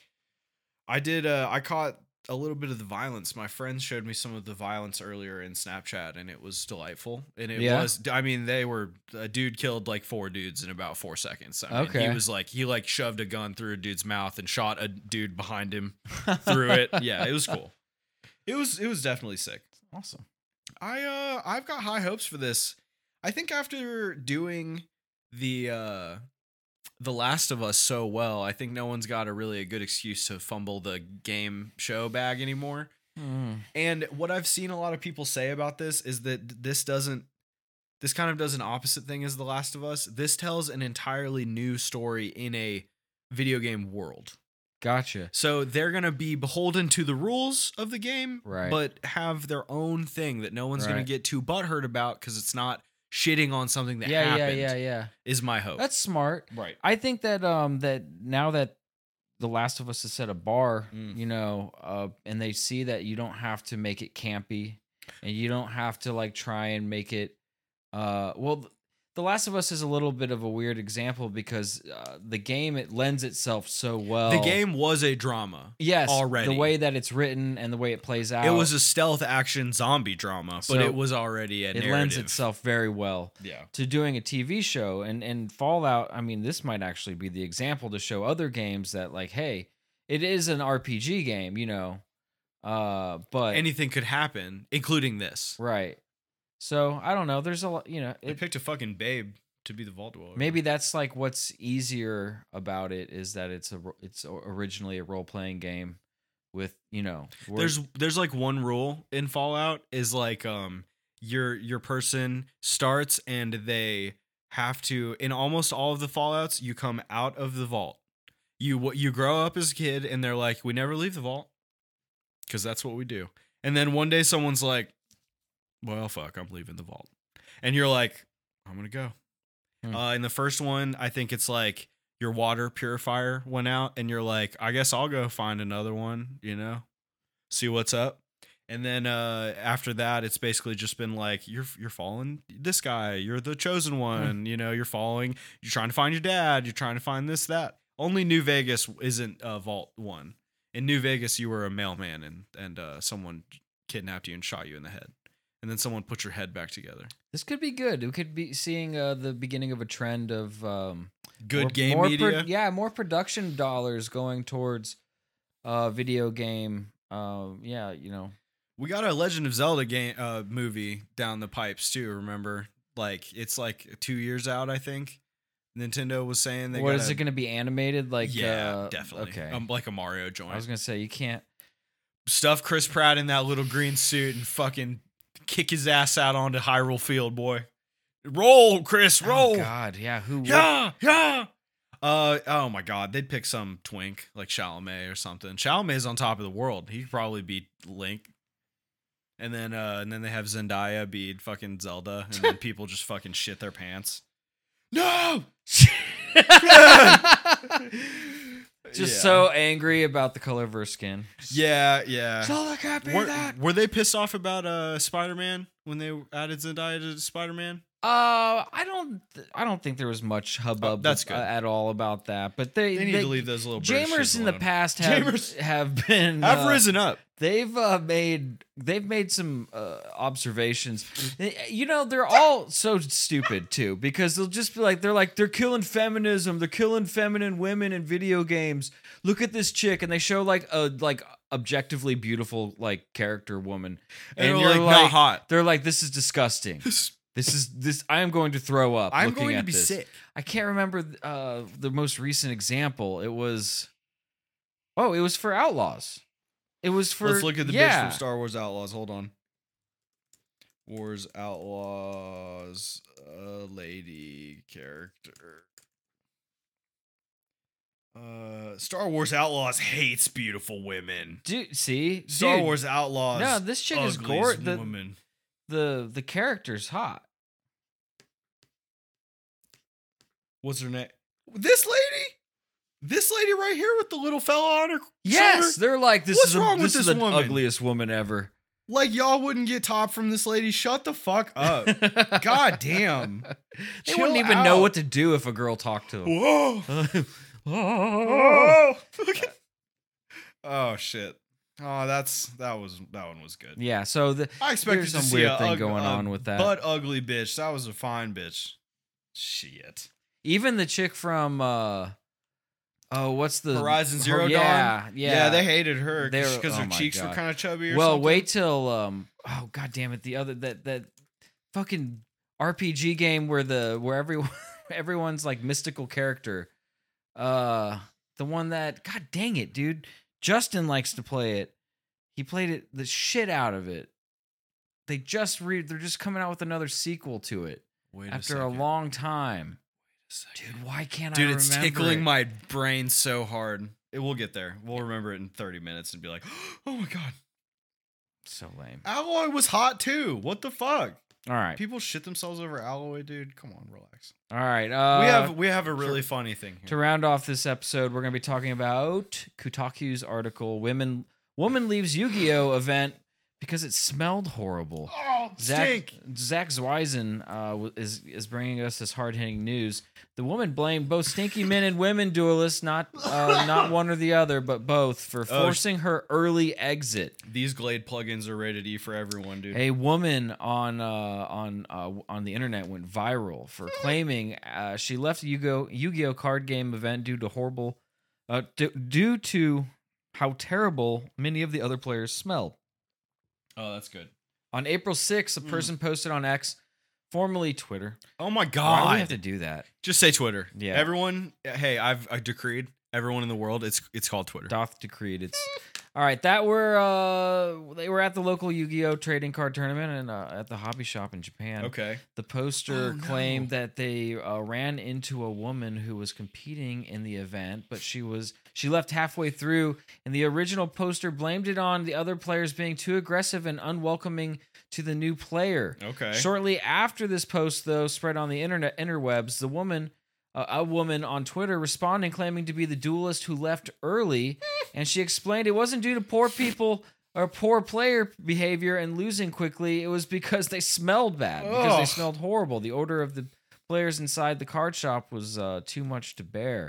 I did. Uh, I caught a little bit of the violence. My friends showed me some of the violence earlier in Snapchat, and it was delightful. And it Yeah? was. I mean, they were. A dude killed like four dudes in about four seconds. I mean, Okay. He was like he like shoved a gun through a dude's mouth and shot a dude behind him through it. Yeah, it was cool. It was. It was definitely sick. Awesome. I uh I've got high hopes for this. I think after doing the uh The Last of Us so well, I think no one's got a really a good excuse to fumble the game show bag anymore. Mm. And what I've seen a lot of people say about this is that this doesn't this kind of does an opposite thing as The Last of Us. This tells an entirely new story in a video game world. Gotcha. So they're going to be beholden to the rules of the game, Right. but have their own thing that no one's going Right. to get too butthurt about because it's not shitting on something that Yeah, happened, yeah, yeah, yeah. is my hope. That's smart. right. I think that um that now that The Last of Us has set a bar, Mm. you know, uh, and they see that you don't have to make it campy, and you don't have to like try and make it. Uh, well, th- The Last of Us is a little bit of a weird example because uh, the game it lends itself so well. The game was a drama. yes, already. the way that it's written and the way it plays out, It was a stealth action zombie drama, but So it was already a it narrative. lends itself very well Yeah. to doing a T V show. And and Fallout, I mean, this might actually be the example to show other games that like, hey, it is an R P G game, you know, uh, but Anything could happen, including this. right. So I don't know. There's a lot, you know. They It, picked a fucking babe to be the vault dweller. maybe that's like what's easier about it is that it's a ro- it's o- originally a role playing game with you know. where- There's there's like one rule in Fallout is like um your your person starts and they have to in almost all of the Fallouts you come out of the vault. You what you grow up as a kid and they're like we never leave the vault because that's what we do. And then one day someone's like, well fuck, I'm leaving the vault, and you're like, I'm gonna go. Hmm. Uh, in the first one, I think it's like your water purifier went out, and you're like, I guess I'll go find another one, you know, see what's up. And then uh, after that, it's basically just been like you're you're following this guy, you're the chosen one, you know, you're following, you're trying to find your dad, you're trying to find this that. Only New Vegas isn't uh, Vault One. In New Vegas, you were a mailman, and and uh, someone kidnapped you and shot you in the head, and then someone put your head back together. this could be good. We could be seeing uh, the beginning of a trend of um, Good more- game more media. pro- yeah, more production dollars going towards uh, video game. Um, yeah, you know. We got a Legend of Zelda game uh, movie down the pipes too. Remember, like it's like two years out. I think Nintendo was saying they. What got is it going to be animated? Like, Yeah, uh, definitely. Okay. Um, like a Mario joint. I was going to say you can't. Stuff Chris Pratt in that little green suit and fucking kick his ass out onto Hyrule Field, boy. Roll, Chris, roll. Oh God, yeah. Who? would- Yeah, yeah. Uh oh my God, they'd pick some twink like Chalamet or something. Chalamet's on top of the world. He could probably beat Link. And then uh and then they have Zendaya beat fucking Zelda, and then people just fucking shit their pants. No! Just Yeah. so angry about the color of her skin. Yeah, yeah. Zelda can't be Were, that. were they pissed off about uh Spider-Man when they added Zendaya to Spider-Man? Uh, I don't. I don't think there was much hubbub. Oh, that's with- good. uh, at all about that. But they, They need to leave those little British Jamers shits in the alone. past have Jamers. have been I've uh, risen up. They've uh, made they've made some uh, observations. You know, they're all so stupid too because they'll just be like they're like they're killing feminism, they're killing feminine women in video games. Look at this chick, and they show like a like objectively beautiful like character woman, And and, they're, you're like, not hot. They're like, this is disgusting. This is this. I am going to throw up. I'm looking going to at be this. sick. I can't remember uh, the most recent example. It was, oh, it was for Outlaws. It was for. Let's look at the yeah. bitch from Star Wars Outlaws. Hold on. Wars Outlaws, uh, lady character. Uh, Star Wars Outlaws hates beautiful women. Dude, see, Star Dude, Wars Outlaws. No, this chick is ugliest gore- the- woman. The the character's hot. What's her name? This lady? This lady right here with the little fella on her Yes, shoulder? they're like this What's is a, wrong with this is this the woman? ugliest woman ever. Like y'all wouldn't get top from this lady. Shut the fuck up. God damn. They Chill wouldn't even know out. what to do if a girl talked to them. Whoa. Oh. Oh shit. Oh, that's that was that one was good. Yeah, so the, I expected there's to some see weird a thing ug- going a on with that. But ugly bitch. That was a fine bitch. Shit. Even the chick from uh oh, what's the Horizon her- Zero Dawn. yeah, Yeah, Yeah, they hated her They were- because oh her my cheeks were God. kind of chubby. Or Well, something. wait till um oh god damn it, the other that that fucking R P G game where the where everyone everyone's like mystical character. Uh the one that god dang it, dude. Justin likes to play it. He played it the shit out of it. They just re they're just coming out with another sequel to it Wait after a second. long time. Dude, Dude, why can't I Dude, remember it's tickling it? my brain so hard. It will get there. We'll remember it in thirty minutes and be like, oh my god. So lame. Alloy was hot too. What the fuck? All right. People shit themselves over Alloy, dude. Come on, relax. All right. Uh, we have we have a really funny thing to here. round off this episode, we're going to be talking about Kotaku's article "Women Woman Leaves Yu-Gi-Oh!" event because it smelled horrible. Oh, Zach stink. Zach Zweisen uh, w- is is bringing us this hard hitting news. The woman blamed both stinky men and women duelists, not uh, not one or the other, but both, for Oh, forcing her early exit. These Glade plugins are rated E for everyone, dude. A woman on uh, on uh, on the internet went viral for claiming uh, she left a Yu-Gi-Oh! Yu-Gi-Oh! Card game event due to horrible, uh, d- due to how terrible many of the other players smelled. Oh, that's good. On April sixth, a Mm. person posted on X, formerly Twitter. Oh my Why do god. we have to do that? Just say Twitter. Yeah. Everyone, hey, I've I decreed everyone in the world. It's it's called Twitter. Doth decreed. It's all right. That were uh, they were at the local Yu-Gi-Oh! Trading card tournament and uh, at the hobby shop in Japan. Okay. The poster Oh, no. claimed that they uh, ran into a woman who was competing in the event, but she was she left halfway through, and the original poster blamed it on the other players being too aggressive and unwelcoming to the new player. Okay. Shortly after this post, though, spread on the internet interwebs, the woman, uh, a woman on Twitter, responding, claiming to be the duelist who left early, and she explained it wasn't due to poor people or poor player behavior and losing quickly. It was because they smelled bad, because they Ugh. smelled horrible. The odor of the players inside the card shop was uh, too much to bear.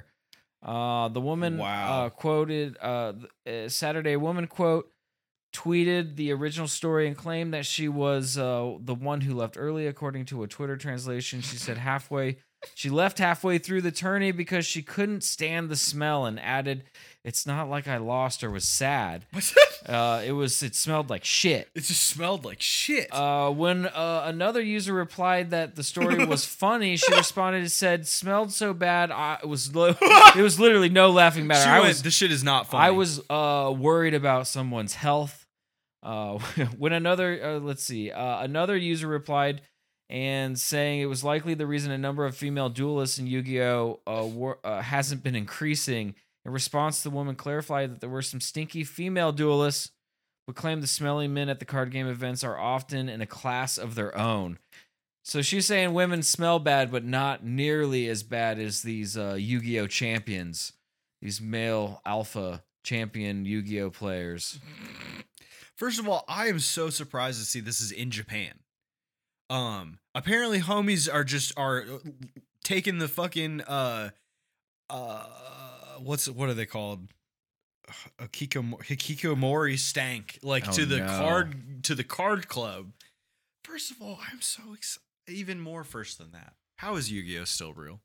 Uh, the woman Wow. uh, quoted uh, th- uh, Saturday woman quote tweeted the original story and claimed that she was uh, the one who left early. According to a Twitter translation, she said halfway she left halfway through the tourney because she couldn't stand the smell, and added, "It's not like I lost or was sad. What's that? Uh, it was it smelled like shit." It just smelled like shit. Uh, when uh, another user replied that the story was funny, she responded and said, "Smelled so bad, I it was lo- it was literally no laughing matter. she I went, was this shit is not funny. I was uh, worried about someone's health." Uh, when another uh, let's see, uh, another user replied and saying it was likely the reason a number of female duelists in Yu-Gi-Oh uh, war, uh, hasn't been increasing. In response, the woman clarified that there were some stinky female duelists, but claimed the smelly men at the card game events are often in a class of their own. So she's saying women smell bad, but not nearly as bad as these uh, Yu-Gi-Oh champions. these male alpha champion Yu-Gi-Oh players. First of all, I am so surprised to see this is in Japan. Um, apparently homies are just are taking the fucking uh uh what's what are they called? A Kiko Hikikomori stank like Oh, to the no. card to the card club. First of all, I'm so excited. Even more first than that. How is Yu-Gi-Oh still real?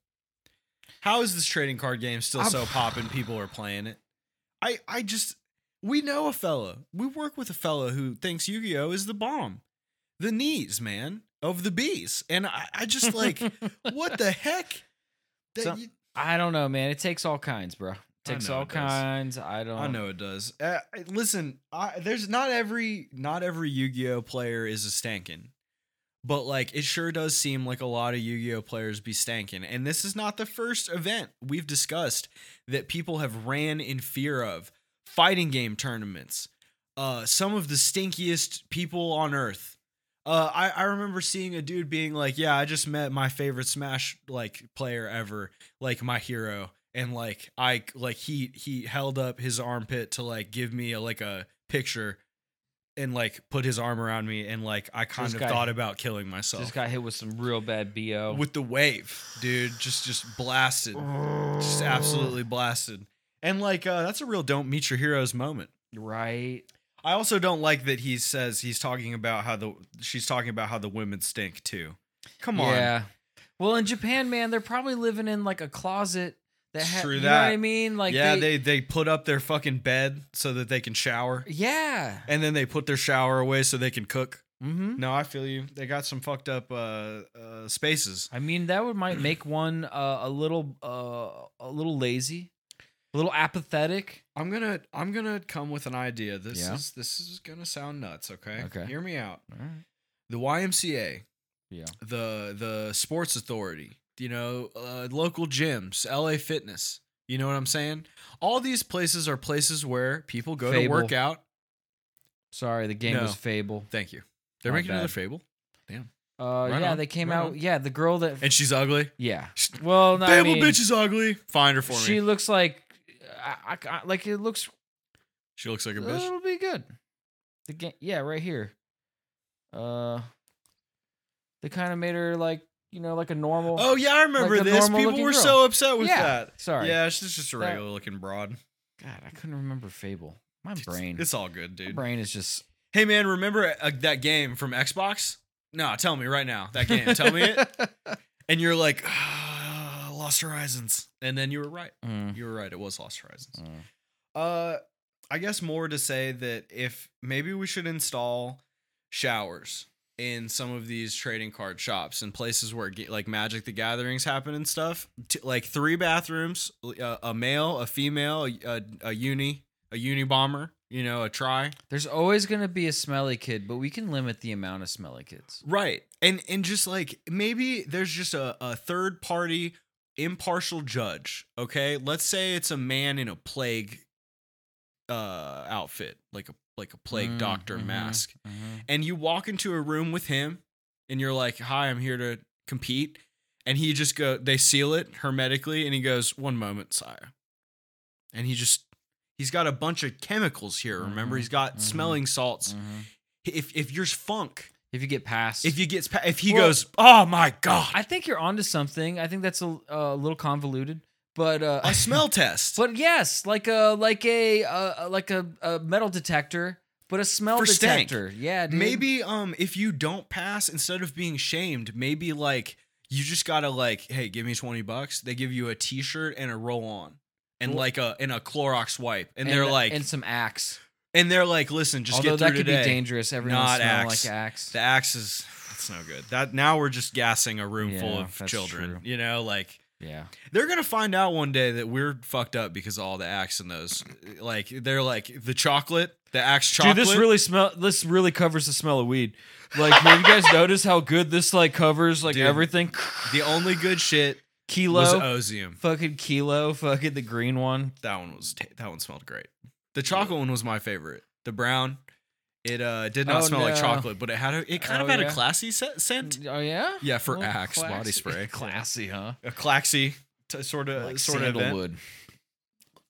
How is this trading card game still I'm- so poppin'? People are playing it. I I just we know a fella. We work with a fella who thinks Yu-Gi-Oh is the bomb. The knees, man, of the bees. And I, I just like, what the heck? That So- you- I don't know, man. It takes all kinds, bro. It I takes know all it does. kinds. I don't. I know it does. Uh, listen, I, there's not every not every Yu-Gi-Oh player is a stankin', but like it sure does seem like a lot of Yu-Gi-Oh players be stankin'. And this is not the first event we've discussed that people have ran in fear of. Fighting game tournaments. Uh, some of the stinkiest people on earth. Uh, I, I remember seeing a dude being like, yeah, I just met my favorite Smash like player ever, like my hero. And like I like he he held up his armpit to like give me a like a picture and like put his arm around me and like I kind This of guy- thought about killing myself. Just got hit with some real bad B O. With the wave, dude. Just just blasted. Just absolutely blasted. And like uh that's a real don't meet your heroes moment. Right. I also don't like that he says he's talking about how the she's talking about how the women stink too. Come on. Yeah. Well, in Japan, man, they're probably living in like a closet that has. True You that. know what I mean? Like yeah, they, they they put up their fucking bed so that they can shower. Yeah. And then they put their shower away so they can cook. Mm-hmm. No, I feel you. They got some fucked up uh, uh, spaces. I mean, that would might make one uh, a little uh, a little lazy, a little apathetic. I'm gonna I'm gonna come with an idea. This Yeah. is this is gonna sound nuts. Okay. Okay. Hear me out. All right. The Y M C A, Yeah. the the sports authority, you know, uh, local gyms, L A Fitness. You know what I'm saying? All these places are places where people go Fable. to work out. Sorry, the game No. was Fable. Thank you. They're My making another bad. Fable, Uh, Right yeah, on, they came right out. on. Yeah, the girl that. and she's ugly. yeah. Well, no, I Fable mean, bitch is ugly. Find her for she me. looks like, I, I, I- like it looks. She looks like a Uh, bitch. It'll be good. The game, yeah, right here. Uh, they kind of made her like you know like a normal. Oh yeah, I remember like a this. normal People looking were girl. so upset with Yeah, that. sorry. Yeah, she's just a That- regular looking broad. God, I couldn't remember Fable. My It's- brain. It's all good, my dude. brain is just. Hey man, remember uh, that game from Xbox? No, tell me right now. That game. Tell me it. And you're like, ah, Lost Horizons. And then you were right. Mm, You were right. It was Lost Horizons. mm. Uh, I guess more to say that if maybe we should install showers in some of these trading card shops and places where ga- like Magic the Gatherings happen and stuff. T- like three bathrooms, uh, a male, a female, a, a, a uni, a uni bomber. You know, a try. There's always gonna be a smelly kid, but we can limit the amount of smelly kids. Right. And and just like maybe there's just a, a third party impartial judge. Okay. Let's say it's a man in a plague uh outfit, like a like a plague Mm, doctor mhm, mask. mhm. And you walk into a room with him and you're like, hi, I'm here to compete. And he just go they seal it hermetically and he goes, one moment, sire. And he just he's got a bunch of chemicals here, remember? Mhm, He's got mhm, smelling salts. Mhm. If if you're funk, If you get past, if you gets pa- if he Well, goes, oh my god, I think you're onto something. I think that's a, a little convoluted, but uh, a smell test But yes, like a like a uh, like a, a metal detector, but a smell For stank. detector. Yeah, dude. maybe um if you don't pass, instead of being shamed, maybe like you just gotta like, hey, give me twenty bucks. They give you a T-shirt and a roll on. And Cool. like a and a Clorox wipe, and, they're like, and some Axe. and they're like, listen, just Although get through that could today. be dangerous. Everyone Not smell Axe. like Axe. The axe is that's no good. That now we're just gassing a room full Yeah, of that's children. true. You know, like Yeah. they're gonna find out one day that we're fucked up because of all the Axe in those. Like they're like the chocolate, the Axe chocolate. Dude, this really smell. This really covers the smell of weed. Like, have you guys notice how good this like covers like Dude. everything? the only good shit Kilo, was Ozium. fucking Kilo, fucking the green one. That one was ta- that one smelled great. The chocolate one was my favorite. The brown, it uh did not Oh, smell like no. chocolate, but it had a it kind Oh, of had yeah? a classy se- scent. Oh yeah. Yeah, for Oh, Axe body classy. spray, Classy, huh? a classy t- sort of Like sort of event. sandalwood.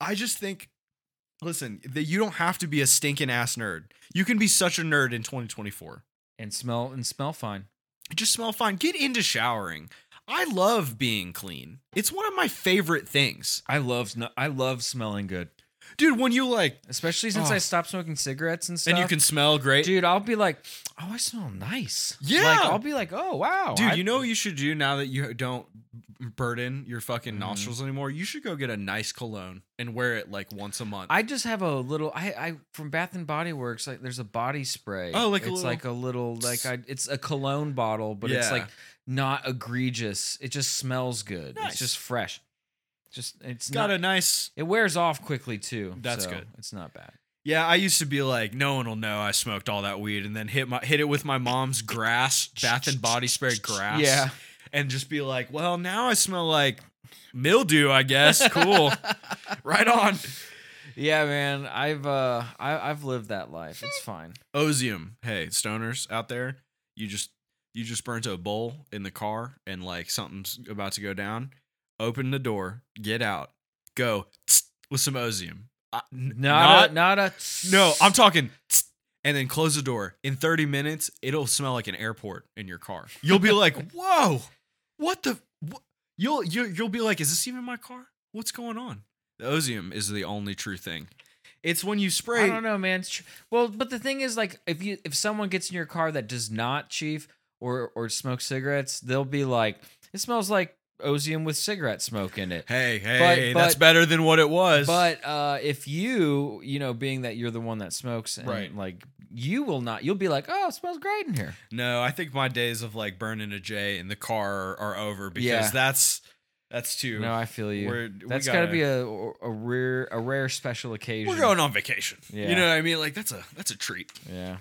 I just think, listen, that you don't have to be a stinking ass nerd. You can be such a nerd in twenty twenty-four. And smell and smell fine. Just smell fine. Get into showering. I love being clean. It's one of my favorite things. I love sn- I love smelling good. Dude, when you like, Especially since Oh. I stopped smoking cigarettes and stuff. and you can smell great. Dude, I'll be like, oh, I smell nice. Yeah. Like, I'll be like, oh, wow. Dude, I- you know what you should do now that you don't burden your fucking Mhm. nostrils anymore? You should go get a nice cologne and wear it like once a month. I just have a little. I, I from Bath and Body Works. Like, there's a body spray. Oh, like a it's little- like a little like I. It's a cologne bottle, but it's Yeah. like not egregious. It just smells good. Nice. It's just fresh. Just it's got not. a nice. It wears off quickly too. That's so good. It's not bad. Yeah, I used to be like, no one will know I smoked all that weed, and then hit my hit it with my mom's grass, Bath and Body Spray grass. Yeah. And just be like, well, now I smell like mildew, I guess. Cool. Right on. Yeah, man. I've uh I, I've lived that life. It's fine. Ozium. Hey, stoners out there, you just you just burnt a bowl in the car and like something's about to go down. Open the door, get out, go tsk, with some Ozium. Uh, n- Not, not a, not a no, I'm talking tsk, and then close the door. In thirty minutes, it'll smell like an airport in your car. You'll be like, "Whoa. What the what? You'll you you'll be like, "Is this even my car? What's going on?" The Ozium is the only true thing. It's when you spray I don't know, man. It's tr- well, but the thing is, like, if you if someone gets in your car that does not chief or or smoke cigarettes, they'll be like, it smells like Ozium with cigarette smoke in it. Hey, hey, But- that's but- better than what it was. But uh, if you, you know, being that you're the one that smokes, and, Right. like, you will not. You'll be like, oh, it smells great in here. no, I think my days of like burning a J in the car are, are over because Yeah. that's that's too. No, I feel you. We're- we That's got to gotta- be a a rare a rare special occasion. We're going on vacation. Yeah. You know what I mean? Like that's a that's a treat. Yeah.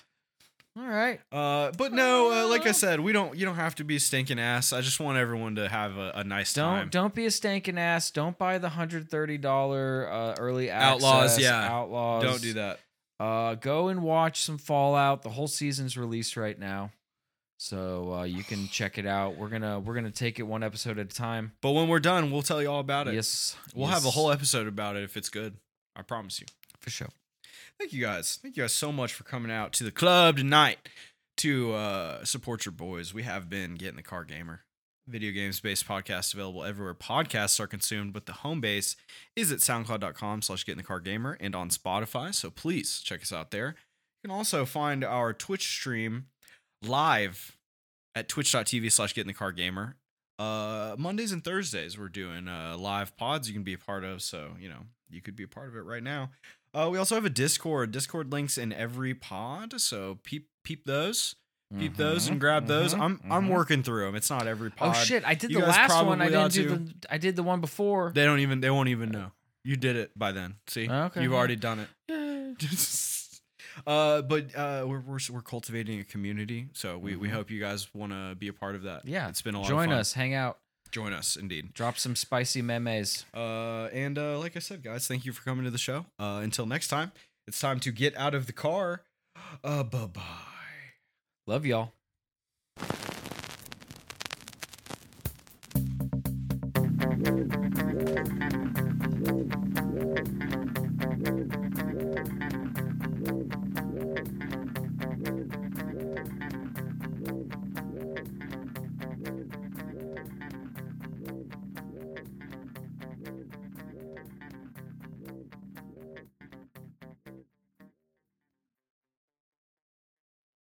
All right. Uh, but no, uh, like I said, we don't. You don't have to be a stinking ass. I just want everyone to have a, a nice Don't time. don't be a stankin' ass. Don't buy the hundred thirty dollar uh, early access. Outlaws, yeah. Outlaws. Don't do that. Uh, go and watch some Fallout. The whole season's released right now, so uh, you can check it out. We're gonna we're gonna take it one episode at a time. But when we're done, we'll tell you all about it. Yes, we'll yes, have a whole episode about it if it's good. I promise you. for sure. Thank you guys. Thank you guys so much for coming out to the club tonight to uh, support your boys. We have been Getting the Car Gamer, video games based podcast available everywhere podcasts are consumed, but the home base is at soundcloud.com slash getting the car gamer and on Spotify. So please check us out there. You can also find our Twitch stream live at twitch.tv slash getting the car gamer. Uh, Mondays and Thursdays, we're doing uh, live pods you can be a part of. So, you know, you could be a part of it right now. Uh, we also have a Discord. Discord links in every pod. So peep, peep those. Peep those and grab those. mhm, I'm I'm mhm. working through them. It's not every pod. Oh shit! I did You the guys last one. I probably ought didn't do to. the. I did the one before. They don't even. They won't even know. You did it by then. See, Okay. you've already done it. Yeah. uh, but uh, we're, we're we're cultivating a community, so we, we Mhm. hope you guys want to be a part of that. Yeah, it's been a lot. Join of fun. us. Hang out. Join us, indeed. Drop some spicy memes. Uh, and uh, like I said, guys, thank you for coming to the show. Uh, until next time, it's time to get out of the car. Uh, bye bye. Love y'all.